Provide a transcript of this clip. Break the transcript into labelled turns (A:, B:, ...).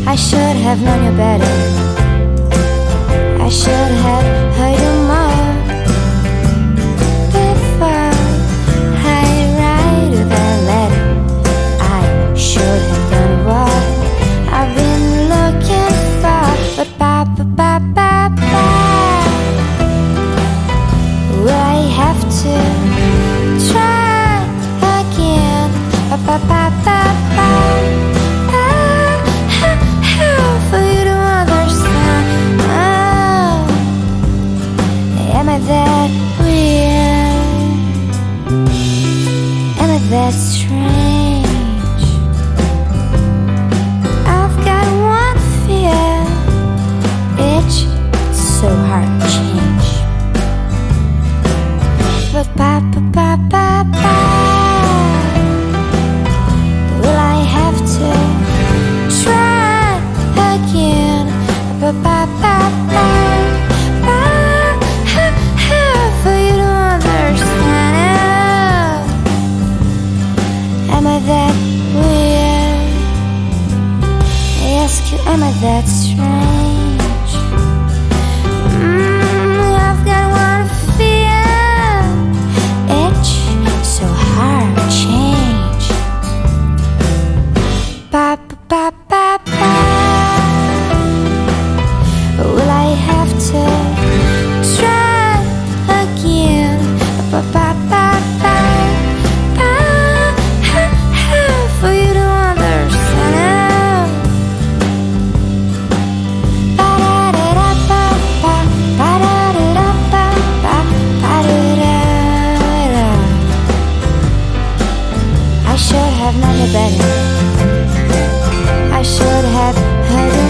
A: I should have known you better. I should have heard you more before I write you that letter. I should have done what I've been looking for. But will I have to try again? For you to understand. Am I that weird? Am I that strange? I've got one fear, it's so hard to change. But will I have to try again? For you to understand. Am I that weird? I ask you, am I that strange? I've got one fear, it's so hard to change. Will I have to try again? For you to understand. I should have known you better. I should have heard you